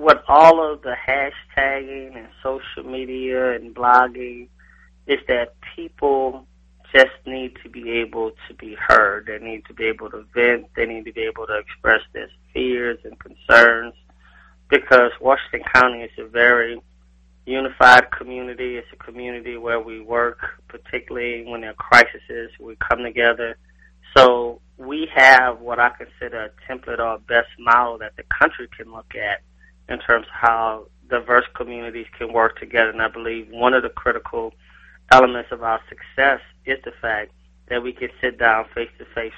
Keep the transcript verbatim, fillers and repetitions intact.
with all of the hashtagging and social media and blogging is that people just need to be able to be heard. They need to be able to vent. They need to be able to express their fears and concerns, because Washington County is a very unified community. It's a community where we work, particularly when there are crises. We come together. So we have what I consider a template or a best model that the country can look at in terms of how diverse communities can work together. And I believe one of the critical elements of our success is the fact that we can sit down face-to-face